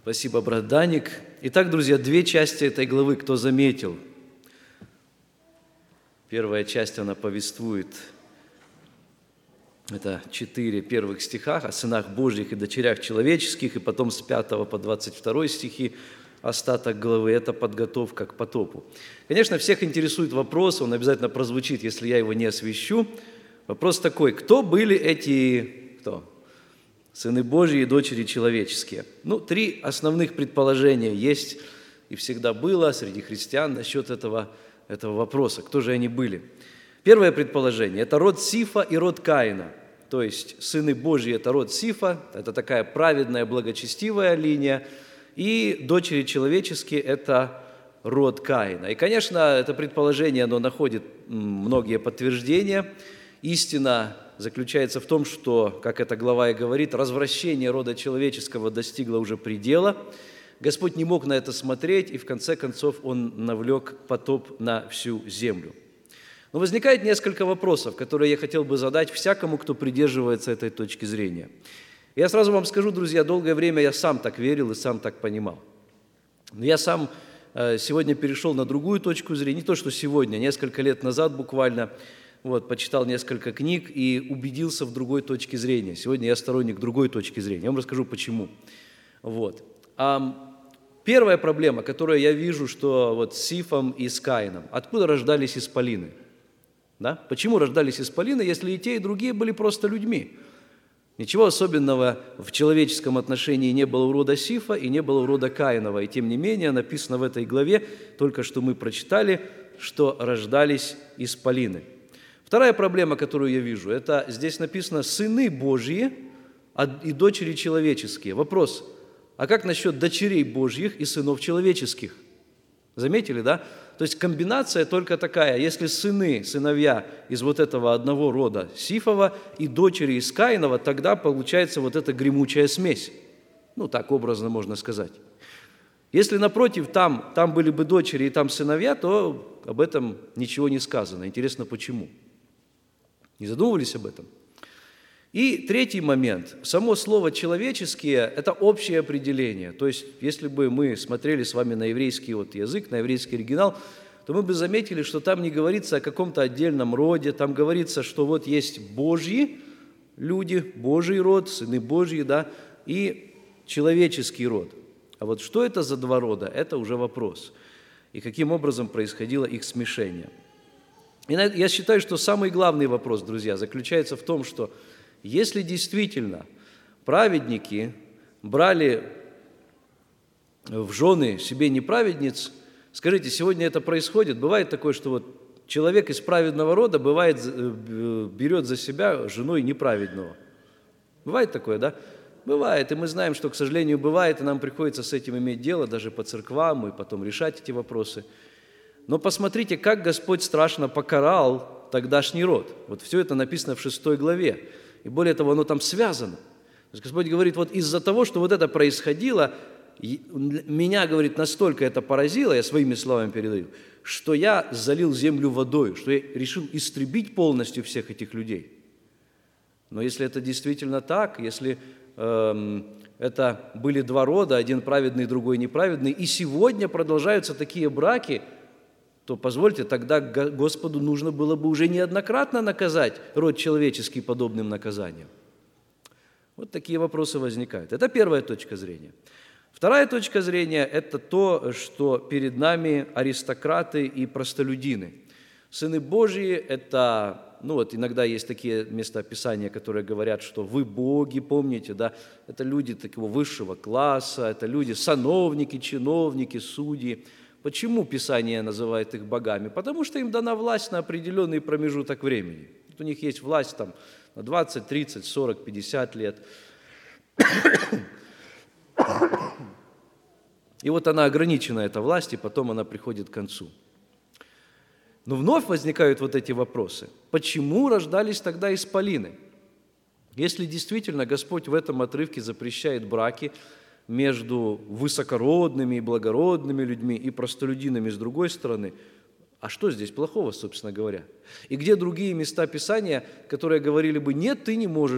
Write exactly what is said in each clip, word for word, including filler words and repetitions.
Спасибо, брат Даник. Итак, друзья, две части этой главы, кто заметил. Первая часть, она повествует, это четыре первых стиха о сынах Божьих и дочерях человеческих, и потом с пятого по двадцать второй стихи остаток главы – это подготовка к потопу. Конечно, всех интересует вопрос, он обязательно прозвучит, если я его не освещу. Вопрос такой: кто были эти, кто? Сыны Божьи и дочери человеческие? Ну, три основных предположения есть и всегда было среди христиан насчет этого, этого вопроса. Кто же они были? Первое предположение – это род Сифа и род Каина. То есть сыны Божьи – это род Сифа, это такая праведная, благочестивая линия, и дочери человеческие – это род Каина. И, конечно, это предположение, оно находит многие подтверждения. Истина заключается в том, что, как эта глава и говорит, развращение рода человеческого достигло уже предела. Господь не мог на это смотреть, и в конце концов Он навлек потоп на всю землю. Но возникает несколько вопросов, которые я хотел бы задать всякому, кто придерживается этой точки зрения. Я сразу вам скажу, друзья, долгое время я сам так верил и сам так понимал. Но я сам сегодня перешел на другую точку зрения, не то, что сегодня, несколько лет назад буквально, вот, почитал несколько книг и убедился в другой точке зрения. Сегодня я сторонник другой точки зрения. Я вам расскажу, почему. Вот. А первая проблема, которую я вижу, что вот с Сифом и с Каином. Откуда рождались исполины? Да? Почему рождались исполины, если и те, и другие были просто людьми? Ничего особенного в человеческом отношении не было у рода Сифа и не было у рода Каинова. И тем не менее написано в этой главе, только что мы прочитали, что рождались исполины. Вторая проблема, которую я вижу, это здесь написано «сыны Божьи и дочери человеческие». Вопрос: а как насчет дочерей Божьих и сынов человеческих? Заметили, да? То есть комбинация только такая: если сыны, сыновья из вот этого одного рода Сифова и дочери из Каинова, тогда получается вот эта гремучая смесь. Ну, так образно можно сказать. Если, напротив, там, там были бы дочери и там сыновья, то об этом ничего не сказано. Интересно, почему? Не задумывались об этом? И третий момент. Само слово «человеческие» – это общее определение. То есть, если бы мы смотрели с вами на еврейский вот язык, на еврейский оригинал, то мы бы заметили, что там не говорится о каком-то отдельном роде, там говорится, что вот есть Божьи люди, Божий род, сыны Божьи, да, и человеческий род. А вот что это за два рода – это уже вопрос. И каким образом происходило их смешение. И я считаю, что самый главный вопрос, друзья, заключается в том, что если действительно праведники брали в жены себе неправедниц, скажите, сегодня это происходит? Бывает такое, что вот человек из праведного рода бывает, берет за себя женой неправедного. Бывает такое, да? Бывает, и мы знаем, что, к сожалению, бывает, и нам приходится с этим иметь дело даже по церквам и потом решать эти вопросы. Но посмотрите, как Господь страшно покарал тогдашний род. Вот все это написано в шестой главе. И более того, оно там связано. То есть Господь говорит, вот из-за того, что вот это происходило, меня, говорит, настолько это поразило, я своими словами передаю, что я залил землю водой, что я решил истребить полностью всех этих людей. Но если это действительно так, если эм, это были два рода, один праведный, другой неправедный, и сегодня продолжаются такие браки, то, позвольте, тогда Господу нужно было бы уже неоднократно наказать род человеческий подобным наказанием. Вот такие вопросы возникают. Это первая точка зрения. Вторая точка зрения – это то, что перед нами аристократы и простолюдины. Сыны Божьи – это, ну вот иногда есть такие местописания, которые говорят, что вы боги, помните, да? Это люди такого высшего класса, это люди сановники, чиновники, судьи. Почему Писание называет их богами? Потому что им дана власть на определенный промежуток времени. Вот у них есть власть там на двадцать, тридцать, сорок, пятьдесят лет. И вот она ограничена, эта власть, и потом она приходит к концу. Но вновь возникают вот эти вопросы. Почему рождались тогда исполины? Если действительно Господь в этом отрывке запрещает браки между высокородными и благородными людьми и простолюдинами с другой стороны, а что здесь плохого, собственно говоря? И где другие места Писания, которые говорили бы, нет, ты не можешь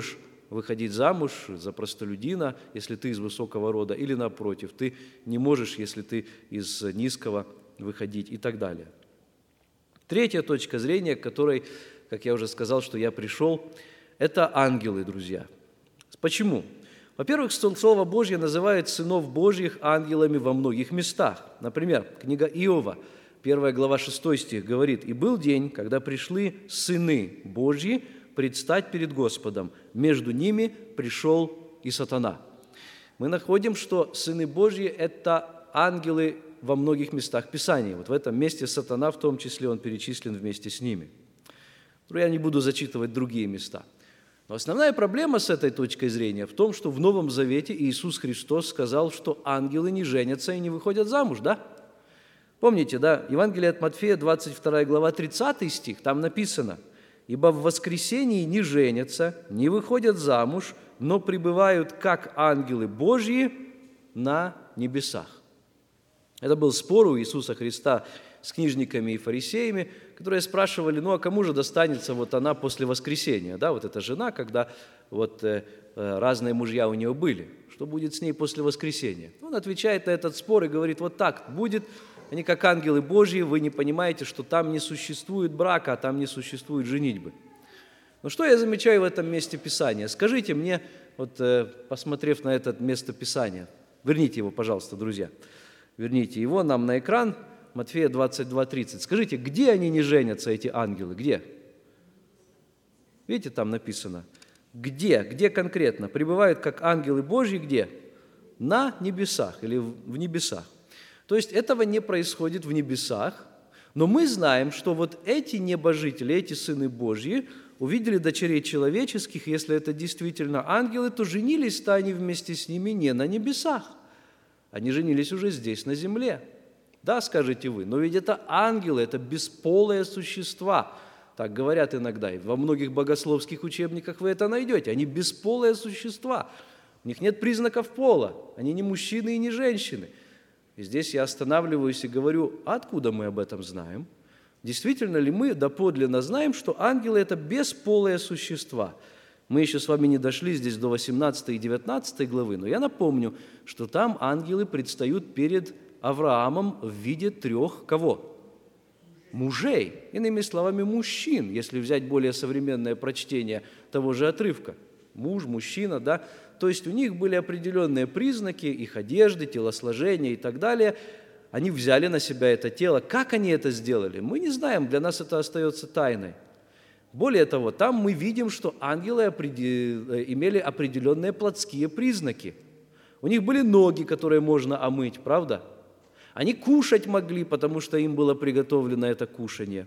выходить замуж за простолюдина, если ты из высокого рода, или напротив, ты не можешь, если ты из низкого, выходить и так далее. Третья точка зрения, к которой, как я уже сказал, что я пришел, это ангелы, друзья. Почему? Во-первых, Слово Божье называет сынов Божьих ангелами во многих местах. Например, книга Иова, первая глава, шестой стих говорит: «И был день, когда пришли сыны Божьи предстать перед Господом, между ними пришел и сатана». Мы находим, что сыны Божьи – это ангелы во многих местах Писания. Вот в этом месте сатана, в том числе, он перечислен вместе с ними. Но я не буду зачитывать другие места. Но основная проблема с этой точкой зрения в том, что в Новом Завете Иисус Христос сказал, что ангелы не женятся и не выходят замуж, да? Помните, да, Евангелие от Матфея, двадцать вторая глава, тридцатый стих, там написано: «Ибо в воскресении не женятся, не выходят замуж, но пребывают, как ангелы Божьи, на небесах». Это был спор у Иисуса Христа с книжниками и фарисеями, которые спрашивали: ну а кому же достанется вот она после воскресения? Да, вот эта жена, когда вот э, разные мужья у нее были. Что будет с ней после воскресения? Он отвечает на этот спор и говорит: вот так будет, они как ангелы Божьи, вы не понимаете, что там не существует брака, а там не существует женитьбы. Но что я замечаю в этом месте Писания? Скажите мне, вот э, посмотрев на это место Писания, верните его, пожалуйста, друзья, верните его нам на экран, Матфея двадцать два тридцать. Скажите, где они не женятся, эти ангелы? Где? Видите, там написано. Где? Где конкретно? Пребывают как ангелы Божьи где? На небесах или в небесах. То есть этого не происходит в небесах, но мы знаем, что вот эти небожители, эти сыны Божьи увидели дочерей человеческих, если это действительно ангелы, то женились-то они вместе с ними не на небесах. Они женились уже здесь, на земле. Да, скажете вы, но ведь это ангелы, это бесполые существа. Так говорят иногда, и во многих богословских учебниках вы это найдете. Они бесполые существа, у них нет признаков пола, они не мужчины и не женщины. И здесь я останавливаюсь и говорю: а откуда мы об этом знаем? Действительно ли мы доподлинно знаем, что ангелы – это бесполые существа? Мы еще с вами не дошли здесь до восемнадцатой и девятнадцатой главы, но я напомню, что там ангелы предстают перед Авраамом в виде трех кого? Мужей. Иными словами, мужчин, если взять более современное прочтение того же отрывка. Муж, мужчина, да. То есть у них были определенные признаки, их одежды, телосложения и так далее. Они взяли на себя это тело. Как они это сделали? Мы не знаем, для нас это остается тайной. Более того, там мы видим, что ангелы имели определенные плотские признаки. У них были ноги, которые можно омыть, правда? Они кушать могли, потому что им было приготовлено это кушанье.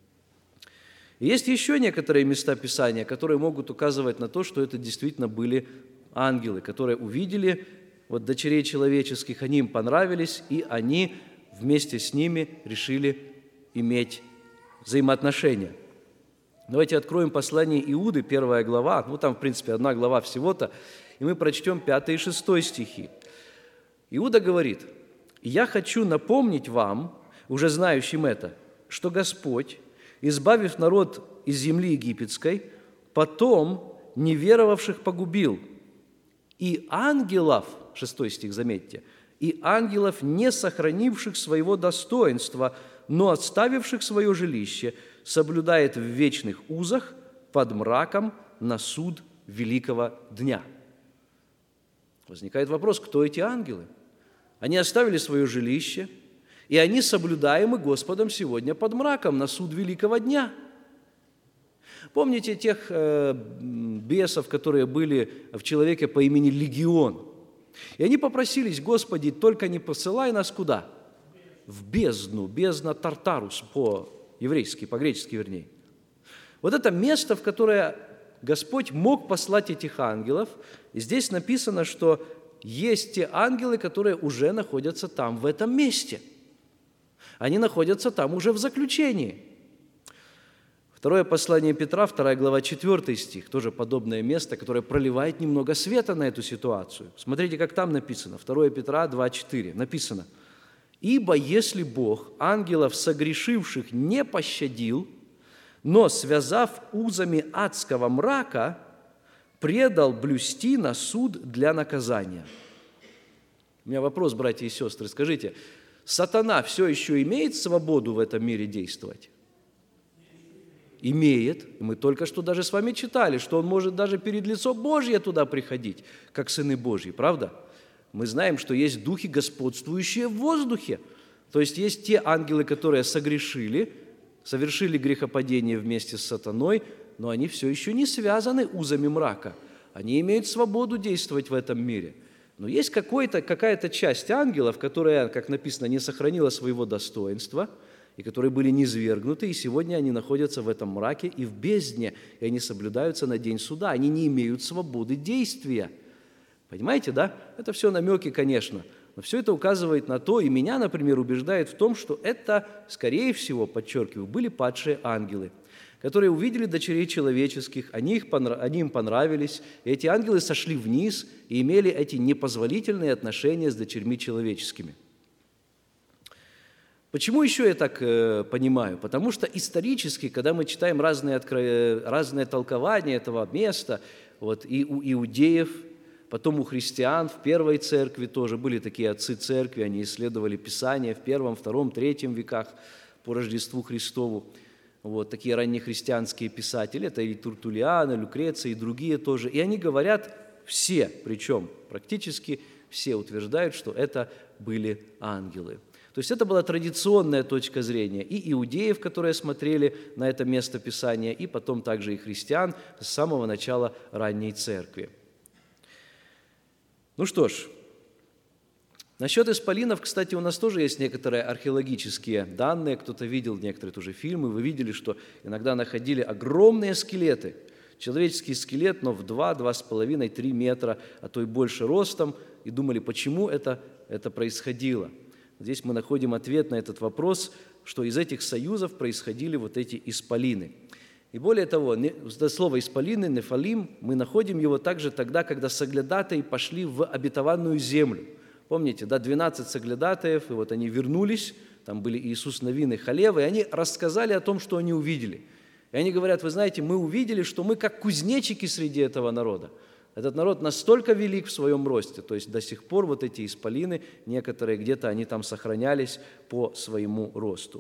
И есть еще некоторые места Писания, которые могут указывать на то, что это действительно были ангелы, которые увидели вот дочерей человеческих, они им понравились, и они вместе с ними решили иметь взаимоотношения. Давайте откроем послание Иуды, первая глава, ну там, в принципе, одна глава всего-то, и мы прочтем пятый и шестой стихи. Иуда говорит: «Я хочу напомнить вам, уже знающим это, что Господь, избавив народ из земли египетской, потом неверовавших погубил, и ангелов, шестой стих, заметьте, и ангелов, не сохранивших своего достоинства, но отставивших свое жилище, соблюдает в вечных узах под мраком на суд великого дня». Возникает вопрос, кто эти ангелы? Они оставили свое жилище, и они соблюдаемы Господом сегодня под мраком на суд великого дня. Помните тех э, бесов, которые были в человеке по имени Легион? И они попросились: Господи, только не посылай нас куда? В бездну, бездна Тартарус по-еврейски, по-гречески вернее. Вот это место, в которое Господь мог послать этих ангелов, и здесь написано, что есть те ангелы, которые уже находятся там, в этом месте. Они находятся там уже в заключении. Второе послание Петра, вторая глава, четвертый стих, тоже подобное место, которое проливает немного света на эту ситуацию. Смотрите, как там написано. второе Петра два четыре написано: «Ибо если Бог ангелов согрешивших не пощадил, но, связав узами адского мрака, предал блюсти на суд для наказания». У меня вопрос, братья и сестры, скажите, сатана все еще имеет свободу в этом мире действовать? Имеет. Мы только что даже с вами читали, что он может даже перед лицо Божье туда приходить, как сыны Божьи, правда? Мы знаем, что есть духи, господствующие в воздухе. То есть есть те ангелы, которые согрешили, совершили грехопадение вместе с сатаной, но они все еще не связаны узами мрака. Они имеют свободу действовать в этом мире. Но есть какой-то, какая-то часть ангелов, которая, как написано, не сохранила своего достоинства, и которые были низвергнуты, и сегодня они находятся в этом мраке и в бездне, и они соблюдаются на день суда. Они не имеют свободы действия. Понимаете, да? Это все намеки, конечно. Но все это указывает на то, и меня, например, убеждает в том, что это, скорее всего, подчеркиваю, были падшие ангелы, которые увидели дочерей человеческих, они, их, они им понравились, и эти ангелы сошли вниз и имели эти непозволительные отношения с дочерьми человеческими. Почему еще я так э, понимаю? Потому что исторически, когда мы читаем разные, откро... разные толкования этого места, вот, и у иудеев, потом у христиан, в первой церкви тоже были такие отцы церкви, они исследовали Писание в первом, втором, третьем веках по Рождеству Христову. Вот, такие раннехристианские писатели, это и Тертуллиан, и Люкреций, и другие тоже. И они говорят, все, причем практически все утверждают, что это были ангелы. То есть это была традиционная точка зрения и иудеев, которые смотрели на это место Писания, и потом также и христиан с самого начала ранней церкви. Ну что ж, насчет исполинов, кстати, у нас тоже есть некоторые археологические данные. Кто-то видел некоторые тоже фильмы, вы видели, что иногда находили огромные скелеты. Человеческий скелет, но в два, два с половиной, три метра, а то и больше ростом, и думали, почему это, это происходило. Здесь мы находим ответ на этот вопрос, что из этих союзов происходили вот эти исполины. И более того, это слово «исполины», «нефалим», мы находим его также тогда, когда соглядатаи пошли в обетованную землю. Помните, да, двенадцать соглядатаев, и вот они вернулись, там были Иисус, Навин и Халев, и они рассказали о том, что они увидели. И они говорят, вы знаете, мы увидели, что мы как кузнечики среди этого народа. Этот народ настолько велик в своем росте, то есть до сих пор вот эти исполины, некоторые где-то они там сохранялись по своему росту.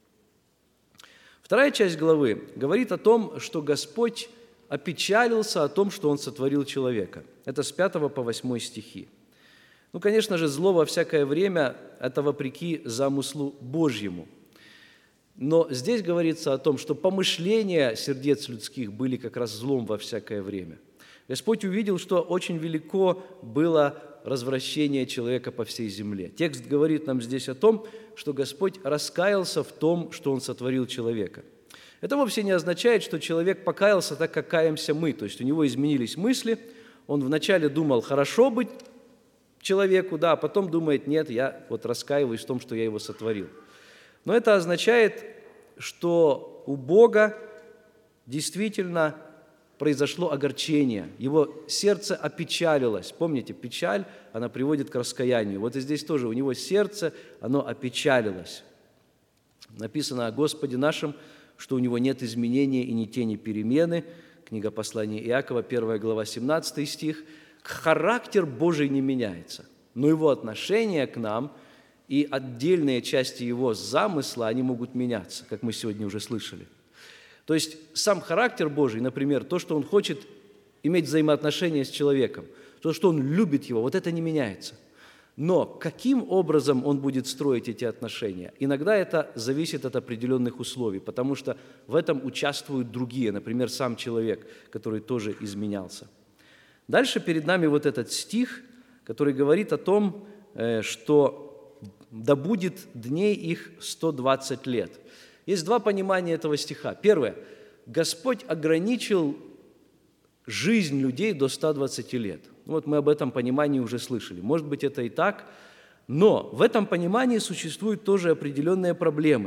Вторая часть главы говорит о том, что Господь опечалился о том, что Он сотворил человека. Это с пятого по восьмой стихи. Ну, конечно же, зло во всякое время – это вопреки замыслу Божьему. Но здесь говорится о том, что помышления сердец людских были как раз злом во всякое время. Господь увидел, что очень велико было развращение человека по всей земле. Текст говорит нам здесь о том, что Господь раскаялся в том, что Он сотворил человека. Это вовсе не означает, что человек покаялся так, как каемся мы. То есть у него изменились мысли, он вначале думал, хорошо быть человеку, да, а потом думает, нет, я вот раскаиваюсь в том, что я его сотворил. Но это означает, что у Бога действительно произошло огорчение, его сердце опечалилось. Помните, печаль, она приводит к раскаянию. Вот и здесь тоже у него сердце, оно опечалилось. Написано о Господе нашем, что у него нет изменения и ни тени перемены. Книга послания Иакова, первая глава, семнадцатый стих. Характер Божий не меняется, но его отношение к нам и отдельные части его замысла, они могут меняться, как мы сегодня уже слышали. То есть сам характер Божий, например, то, что Он хочет иметь взаимоотношения с человеком, то, что Он любит его, вот это не меняется. Но каким образом Он будет строить эти отношения? Иногда это зависит от определенных условий, потому что в этом участвуют другие, например, сам человек, который тоже изменялся. Дальше перед нами вот этот стих, который говорит о том, что «да будет дней их сто двадцать лет». Есть два понимания этого стиха. Первое. Господь ограничил жизнь людей до ста двадцати лет. Вот мы об этом понимании уже слышали. Может быть, это и так, но в этом понимании существуют тоже определенные проблемы.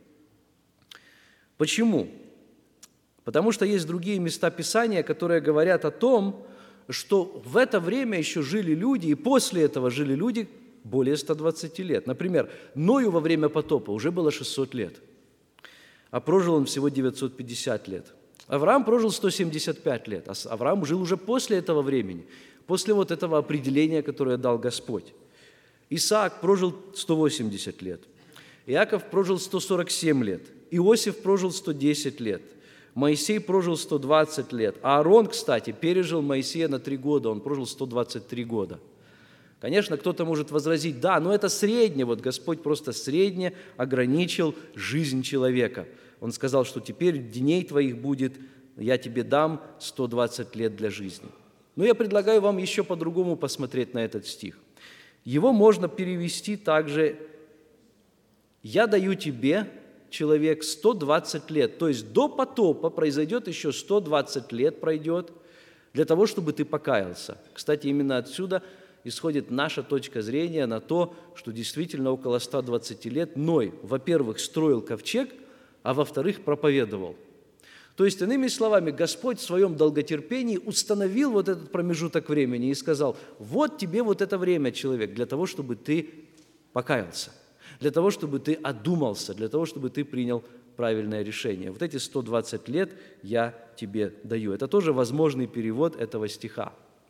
Почему? Потому что есть другие места Писания, которые говорят о том, что в это время еще жили люди, и после этого жили люди более ста двадцати лет. Например, Ною во время потопа уже было шестьсот лет. А прожил он всего девятьсот пятьдесят лет. Авраам прожил сто семьдесят пять лет, а Авраам жил уже после этого времени, после вот этого определения, которое дал Господь. Исаак прожил сто восемьдесят лет, Иаков прожил сто сорок семь лет, Иосиф прожил сто десять лет, Моисей прожил сто двадцать лет, а Аарон, кстати, пережил Моисея на три года, он прожил сто двадцать три года. Конечно, кто-то может возразить, да, но это среднее, вот Господь просто средне ограничил жизнь человека. Он сказал, что теперь дней твоих будет, я тебе дам сто двадцать лет для жизни. Но я предлагаю вам еще по-другому посмотреть на этот стих. Его можно перевести также: «Я даю тебе, человек, сто двадцать лет». То есть до потопа произойдет еще сто двадцать лет пройдет для того, чтобы ты покаялся. Кстати, именно отсюда исходит наша точка зрения на то, что действительно около ста двадцати лет Ной, во-первых, строил ковчег, а во-вторых, проповедовал. То есть, иными словами, Господь в своем долготерпении установил вот этот промежуток времени и сказал: вот тебе вот это время, человек, для того, чтобы ты покаялся, для того, чтобы ты одумался, для того, чтобы ты принял правильное решение. Вот эти сто двадцать лет я тебе даю. Это тоже возможный перевод этого стиха.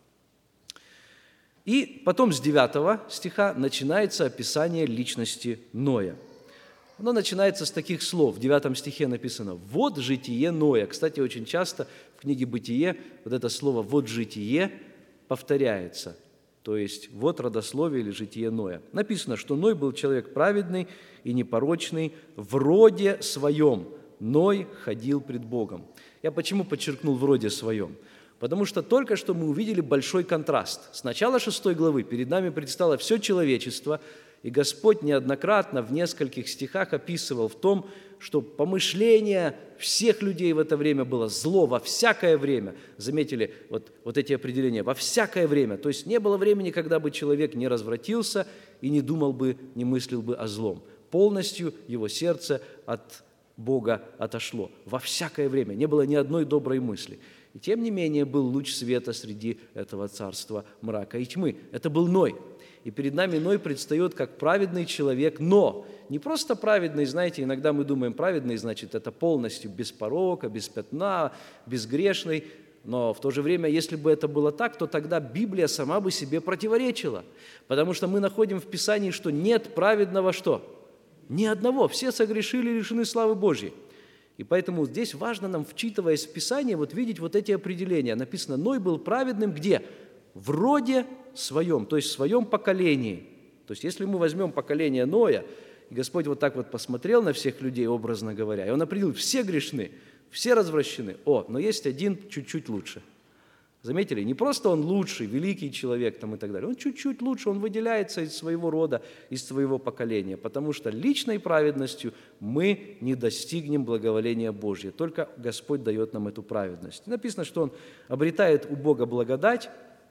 И потом с девятого стиха начинается описание личности Ноя. Оно начинается с таких слов. В девятом стихе написано: «Вот житие Ноя». Кстати, очень часто в книге «Бытие» вот это слово «вот житие» повторяется. То есть «вот родословие» или «житие Ноя». Написано, что Ной был человек праведный и непорочный, в роде своем Ной ходил пред Богом. Я почему подчеркнул «в роде своем»? Потому что только что мы увидели большой контраст. С начала шестой главы перед нами предстало все человечество, и Господь неоднократно в нескольких стихах описывал в том, что помышление всех людей в это время было зло во всякое время. Заметили вот, вот эти определения? Во всякое время. То есть не было времени, когда бы человек не развратился и не думал бы, не мыслил бы о злом. Полностью его сердце от Бога отошло. Во всякое время. Не было ни одной доброй мысли. И тем не менее был луч света среди этого царства мрака и тьмы. Это был Ной. И перед нами Ной предстает как праведный человек, но не просто праведный, знаете, иногда мы думаем, праведный, значит, это полностью без порока, без пятна, безгрешный. Но в то же время, если бы это было так, то тогда Библия сама бы себе противоречила. Потому что мы находим в Писании, что нет праведного что? Ни одного. Все согрешили и лишены славы Божьей. И поэтому здесь важно нам, вчитываясь в Писание, вот видеть вот эти определения. Написано: Ной был праведным где? В роде своем, то есть в своем поколении. То есть если мы возьмем поколение Ноя, и Господь вот так вот посмотрел на всех людей, образно говоря, и Он определил: все грешны, все развращены. О, но есть один чуть-чуть лучше. Заметили? Не просто он лучший, великий человек там и так далее. Он чуть-чуть лучше, он выделяется из своего рода, из своего поколения, потому что личной праведностью мы не достигнем благоволения Божьего. Только Господь дает нам эту праведность. Написано, что он обретает у Бога благодать,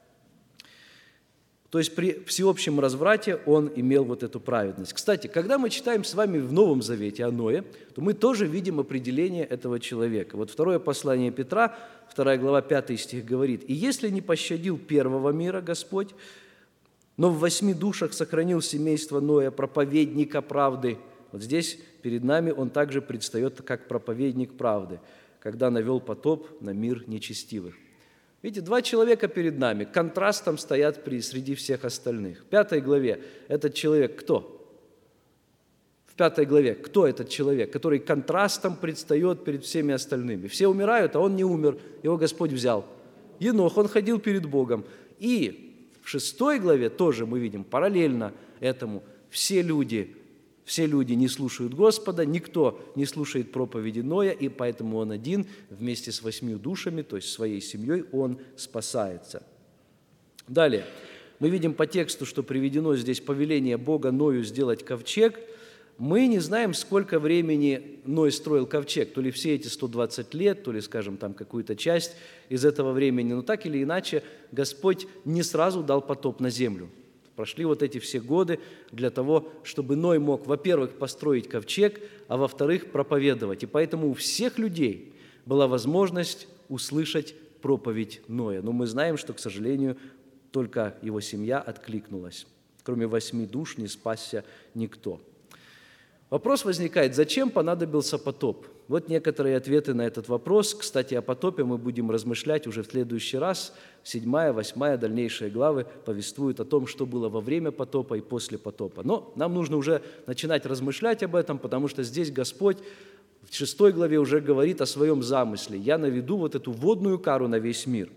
то есть при всеобщем разврате он имел вот эту праведность. Кстати, когда мы читаем с вами в Новом Завете о Ное, то мы тоже видим определение этого человека. Вот второе послание Петра, вторая глава, пятый стих говорит: «И если не пощадил первого мира Господь, но в восьми душах сохранил семейство Ноя, проповедника правды». Вот здесь перед нами он также предстает как проповедник правды, когда навел потоп на мир нечестивых. Видите, два человека перед нами, контрастом стоят при, среди всех остальных. В пятой главе этот человек кто? В пятой главе кто этот человек, который контрастом предстает перед всеми остальными? Все умирают, а он не умер, его Господь взял. Енох, он ходил перед Богом. И в шестой главе тоже мы видим параллельно этому все люди, все люди не слушают Господа, никто не слушает проповеди Ноя, и поэтому он один вместе с восьмью душами, то есть своей семьей, он спасается. Далее, мы видим по тексту, что приведено здесь повеление Бога Ною сделать ковчег. Мы не знаем, сколько времени Ной строил ковчег, то ли все эти сто двадцать лет, то ли, скажем, там какую-то часть из этого времени, но так или иначе Господь не сразу дал потоп на землю. Прошли вот эти все годы для того, чтобы Ной мог, во-первых, построить ковчег, а во-вторых, проповедовать. И поэтому у всех людей была возможность услышать проповедь Ноя. Но мы знаем, что, к сожалению, только его семья откликнулась. Кроме восьми душ не спасся никто. Вопрос возникает, зачем понадобился потоп? Вот некоторые ответы на этот вопрос. Кстати, о потопе мы будем размышлять уже в следующий раз. Седьмая, восьмая, дальнейшие главы повествуют о том, что было во время потопа и после потопа. Но нам нужно уже начинать размышлять об этом, потому что здесь Господь в шестой главе уже говорит о своем замысле. «Я наведу вот эту водную кару на весь мир».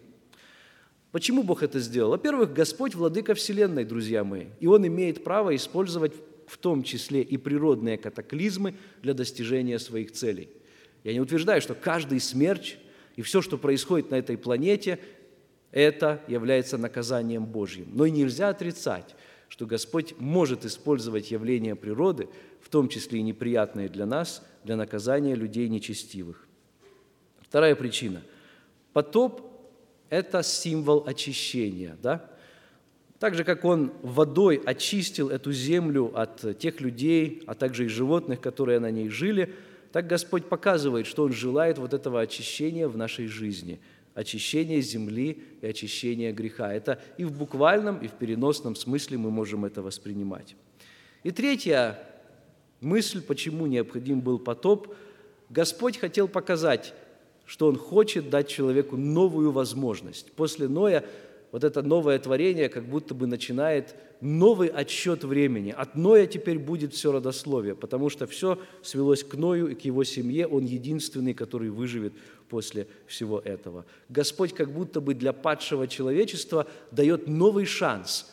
Почему Бог это сделал? Во-первых, Господь владыка вселенной, друзья мои, и Он имеет право использовать в том числе и природные катаклизмы для достижения своих целей. Я не утверждаю, что каждый смерч и все, что происходит на этой планете, это является наказанием Божьим. Но и нельзя отрицать, что Господь может использовать явления природы, в том числе и неприятные для нас, для наказания людей нечестивых. Вторая причина. Потоп – это символ очищения, да? Так же, как Он водой очистил эту землю от тех людей, а также и животных, которые на ней жили, так Господь показывает, что Он желает вот этого очищения в нашей жизни, очищения земли и очищения греха. Это и в буквальном, и в переносном смысле мы можем это воспринимать. И третья мысль, почему необходим был потоп. Господь хотел показать, что Он хочет дать человеку новую возможность. После Ноя вот это новое творение как будто бы начинает новый отсчет времени. От Ноя теперь будет все родословие, потому что все свелось к Ною и к его семье. Он единственный, который выживет после всего этого. Господь как будто бы для падшего человечества дает новый шанс.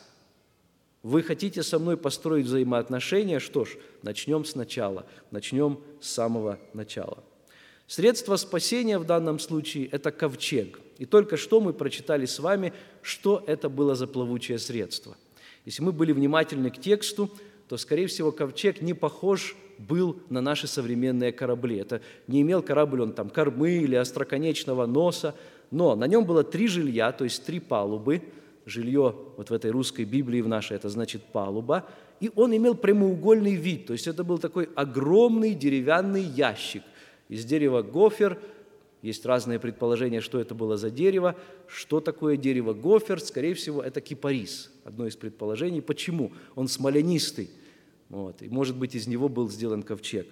Вы хотите со мной построить взаимоотношения? Что ж, начнем сначала, начнем с самого начала. Средство спасения в данном случае – это ковчег. И только что мы прочитали с вами, что это было за плавучее средство. Если мы были внимательны к тексту, то, скорее всего, ковчег не похож был на наши современные корабли. Это не имел корабль он там кормы или остроконечного носа, но на нем было три жилья, то есть три палубы. Жилье вот в этой русской Библии, в нашей, это значит палуба. И он имел прямоугольный вид, то есть это был такой огромный деревянный ящик. Из дерева гофер, есть разные предположения, что это было за дерево. Что такое дерево гофер? Скорее всего, это кипарис. Одно из предположений. Почему? Он смоленистый. Вот. И, может быть, из него был сделан ковчег.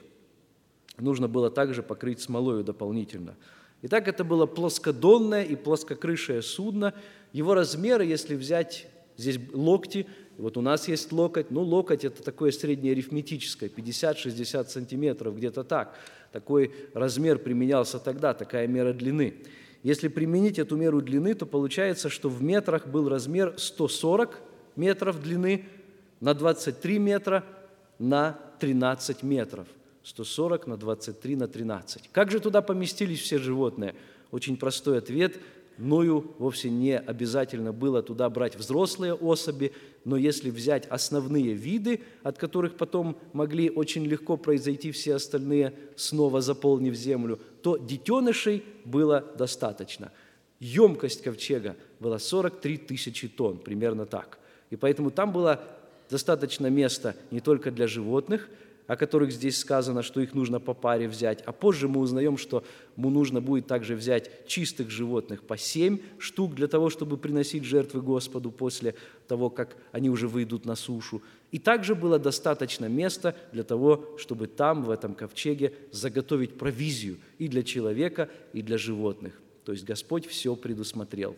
Нужно было также покрыть смолою дополнительно. Итак, это было плоскодонное и плоскокрышее судно. Его размеры, если взять здесь локти, вот у нас есть локоть, ну, локоть – это такое среднеарифметическое, пятьдесят-шестьдесят сантиметров, где-то так. Такой размер применялся тогда, такая мера длины. Если применить эту меру длины, то получается, что в метрах был размер сто сорок метров длины на двадцать три метра на тринадцать метров. сто сорок на двадцать три на тринадцать. Как же туда поместились все животные? Очень простой ответ. Ною вовсе не обязательно было туда брать взрослые особи, но если взять основные виды, от которых потом могли очень легко произойти все остальные, снова заполнив землю, то детенышей было достаточно. Емкость ковчега была сорок три тысячи тонн, примерно так. И поэтому там было достаточно места не только для животных, о которых здесь сказано, что их нужно по паре взять, а позже мы узнаем, что ему нужно будет также взять чистых животных по семь штук для того, чтобы приносить жертвы Господу после того, как они уже выйдут на сушу. И также было достаточно места для того, чтобы там, в этом ковчеге, заготовить провизию и для человека, и для животных. То есть Господь все предусмотрел.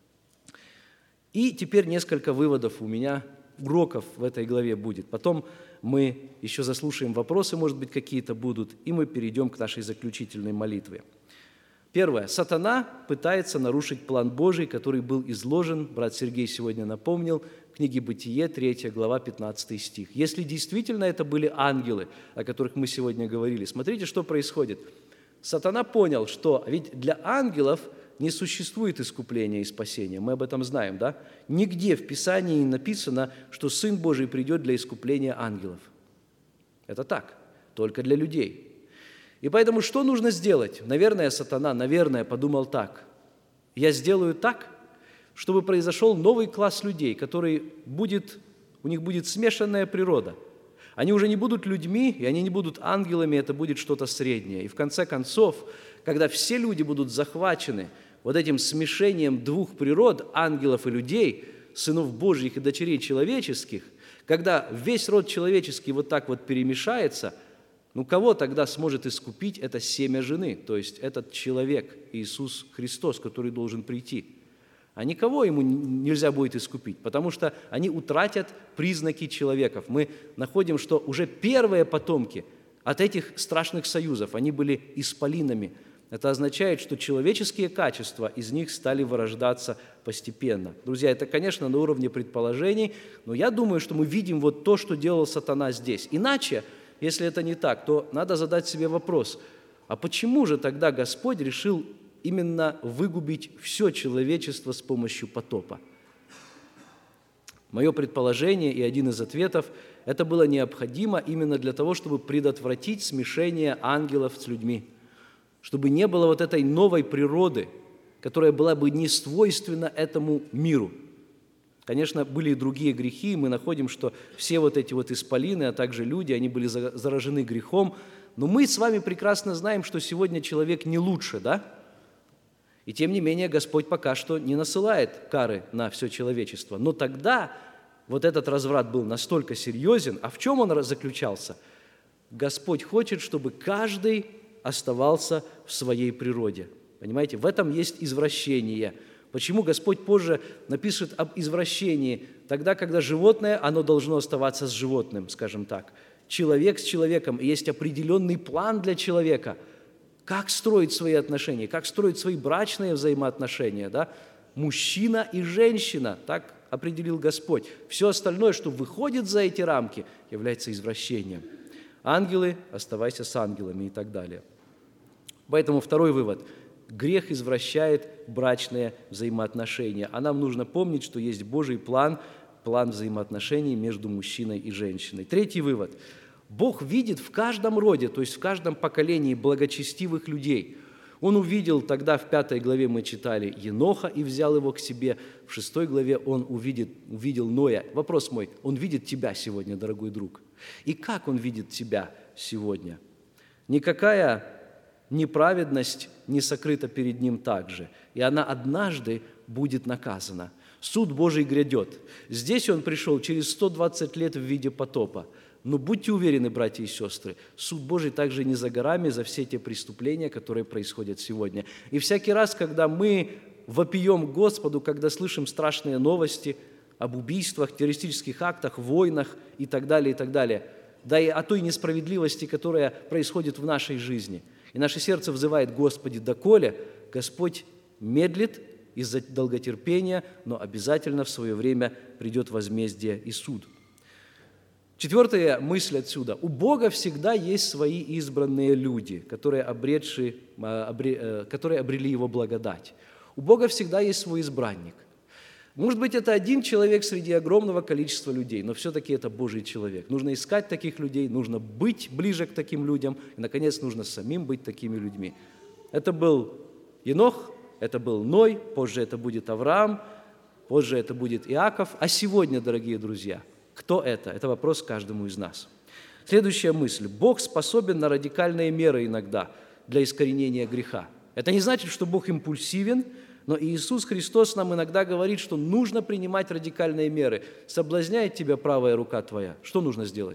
И теперь несколько выводов у меня, уроков в этой главе будет. Потом мы еще заслушаем вопросы, может быть, какие-то будут, и мы перейдем к нашей заключительной молитве. Первое. Сатана пытается нарушить план Божий, который был изложен, брат Сергей сегодня напомнил, в книге «Бытие», третья глава, пятнадцатый стих. Если действительно это были ангелы, о которых мы сегодня говорили, смотрите, что происходит. Сатана понял, что ведь для ангелов не существует искупления и спасения. Мы об этом знаем, да? Нигде в Писании не написано, что Сын Божий придет для искупления ангелов. Это так, только для людей. И поэтому что нужно сделать? Наверное, сатана, наверное, подумал так. Я сделаю так, чтобы произошел новый класс людей, который будет, у них будет смешанная природа. Они уже не будут людьми, и они не будут ангелами, это будет что-то среднее. И в конце концов, когда все люди будут захвачены вот этим смешением двух природ, ангелов и людей, сынов Божьих и дочерей человеческих, когда весь род человеческий вот так вот перемешается, Ну, кого тогда сможет искупить это семя жены, то есть этот человек, Иисус Христос, который должен прийти? А никого ему нельзя будет искупить, потому что они утратят признаки человеков. Мы находим, что уже первые потомки от этих страшных союзов, они были исполинами. Это означает, что человеческие качества из них стали вырождаться постепенно. Друзья, это, конечно, на уровне предположений, но я думаю, что мы видим вот то, что делал сатана здесь. Иначе, если это не так, то надо задать себе вопрос, а почему же тогда Господь решил именно выгубить все человечество с помощью потопа? Мое предположение и один из ответов – это было необходимо именно для того, чтобы предотвратить смешение ангелов с людьми, чтобы не было вот этой новой природы, которая была бы не свойственна этому миру. Конечно, были и другие грехи, и мы находим, что все вот эти вот исполины, а также люди, они были заражены грехом, но мы с вами прекрасно знаем, что сегодня человек не лучше, да? И тем не менее Господь пока что не насылает кары на все человечество. Но тогда вот этот разврат был настолько серьезен, а в чем он заключался? Господь хочет, чтобы каждый оставался в своей природе. Понимаете, в этом есть извращение. Почему Господь позже напишет об извращении? Тогда, когда животное, оно должно оставаться с животным, скажем так. Человек с человеком. И есть определенный план для человека, как строить свои отношения, как строить свои брачные взаимоотношения. Да? Мужчина и женщина, так определил Господь. Все остальное, что выходит за эти рамки, является извращением. Ангелы, оставайся с ангелами и так далее. Поэтому второй вывод. Грех извращает брачные взаимоотношения. А нам нужно помнить, что есть Божий план, план взаимоотношений между мужчиной и женщиной. Третий вывод. Бог видит в каждом роде, то есть в каждом поколении благочестивых людей. Он увидел тогда, в пятой главе мы читали, Еноха и взял его к себе. В шестой главе он увидит, увидел Ноя. Вопрос мой, он видит тебя сегодня, дорогой друг? И как он видит тебя сегодня? Никакая неправедность не сокрыта перед ним также, и она однажды будет наказана. Суд Божий грядет. Здесь он пришел через сто двадцать лет в виде потопа. Но будьте уверены, братья и сестры, суд Божий также не за горами за все те преступления, которые происходят сегодня. И всякий раз, когда мы вопием Господу, когда слышим страшные новости об убийствах, террористических актах, войнах и так далее, и так далее, да и о той несправедливости, которая происходит в нашей жизни, и наше сердце взывает: «Господи, доколе?» Господь медлит из-за долготерпения, но обязательно в свое время придет возмездие и суд. Четвертая мысль отсюда. У Бога всегда есть свои избранные люди, которые, обретши, обре, которые обрели Его благодать. У Бога всегда есть свой избранник. Может быть, это один человек среди огромного количества людей, но все-таки это Божий человек. Нужно искать таких людей, нужно быть ближе к таким людям, и, наконец, нужно самим быть такими людьми. Это был Енох, это был Ной, позже это будет Авраам, позже это будет Иаков. А сегодня, дорогие друзья, кто это? Это вопрос каждому из нас. Следующая мысль. Бог способен на радикальные меры иногда для искоренения греха. Это не значит, что Бог импульсивен, но Иисус Христос нам иногда говорит, что нужно принимать радикальные меры. Соблазняет тебя правая рука твоя. Что нужно сделать?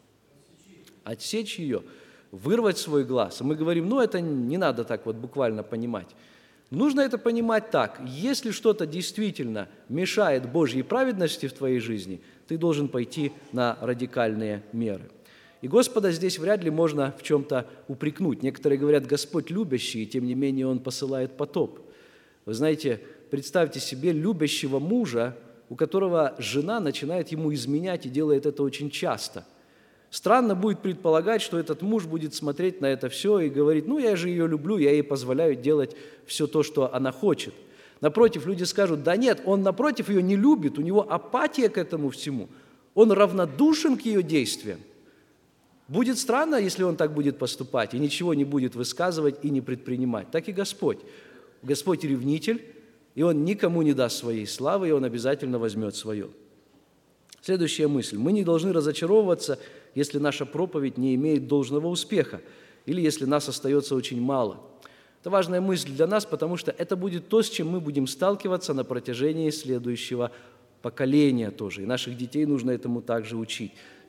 Отсечь ее, вырвать свой глаз. И мы говорим, ну это не надо так вот буквально понимать. Нужно это понимать так. Если что-то действительно мешает Божьей праведности в твоей жизни, ты должен пойти на радикальные меры. И Господа здесь вряд ли можно в чем-то упрекнуть. Некоторые говорят, Господь любящий, и тем не менее Он посылает потоп. Вы знаете, представьте себе любящего мужа, у которого жена начинает ему изменять и делает это очень часто. Странно будет предполагать, что этот муж будет смотреть на это все и говорить, ну, я же ее люблю, я ей позволяю делать все то, что она хочет. Напротив, люди скажут, да нет, он напротив ее не любит, у него апатия к этому всему, он равнодушен к ее действиям. Будет странно, если он так будет поступать и ничего не будет высказывать и не предпринимать. Так и Господь. Господь ревнитель, и Он никому не даст своей славы, и Он обязательно возьмет свое. Следующая мысль. Мы не должны разочаровываться, если наша проповедь не имеет должного успеха, или если нас остается очень мало. Это важная мысль для нас, потому что это будет то, с чем мы будем сталкиваться на протяжении следующего поколения тоже. И наших детей нужно этому также учить.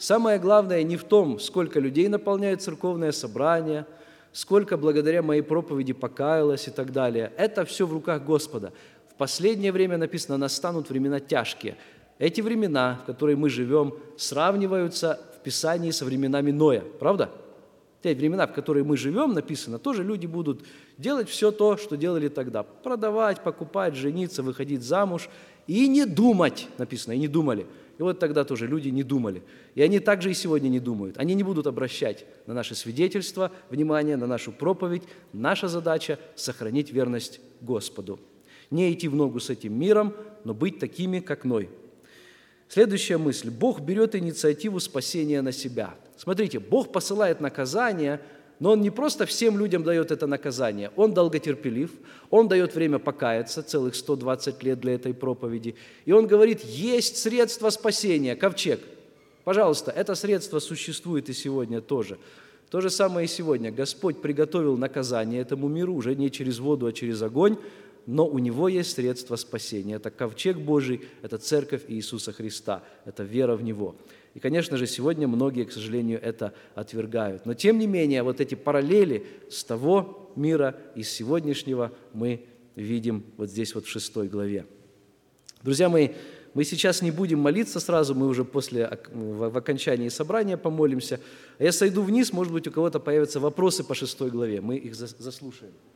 самое главное не в том, сколько людей наполняет церковное собрание, сколько благодаря моей проповеди покаялось и так далее. Это все в руках Господа. В последнее время написано, настанут времена тяжкие. Эти времена, в которые мы живем, сравниваются в Писании со временами Ноя. Правда? Те времена, в которые мы живем, написано, тоже люди будут делать все то, что делали тогда. Продавать, покупать, жениться, выходить замуж. И не думать, написано, и не думали. И вот тогда тоже люди не думали. И они также и сегодня не думают. Они не будут обращать на наши свидетельства внимание, на нашу проповедь. Наша задача – сохранить верность Господу. Не идти в ногу с этим миром, но быть такими, как Ной. Следующая мысль. Бог берет инициативу спасения на себя. Смотрите, Бог посылает наказание, но Он не просто всем людям дает это наказание. Он долготерпелив, Он дает время покаяться, целых сто двадцать лет для этой проповеди. И Он говорит, есть средство спасения, ковчег. Пожалуйста, это средство существует и сегодня тоже. То же самое и сегодня. Господь приготовил наказание этому миру уже не через воду, а через огонь, но у Него есть средство спасения. Это ковчег Божий, это церковь Иисуса Христа, это вера в Него. И, конечно же, сегодня многие, к сожалению, это отвергают. Но, тем не менее, вот эти параллели с того мира и с сегодняшнего мы видим вот здесь вот в шестой главе. Друзья мои, мы сейчас не будем молиться сразу, мы уже после, в окончании собрания помолимся. А я сойду вниз, может быть, у кого-то появятся вопросы по шестой главе, мы их заслушаем.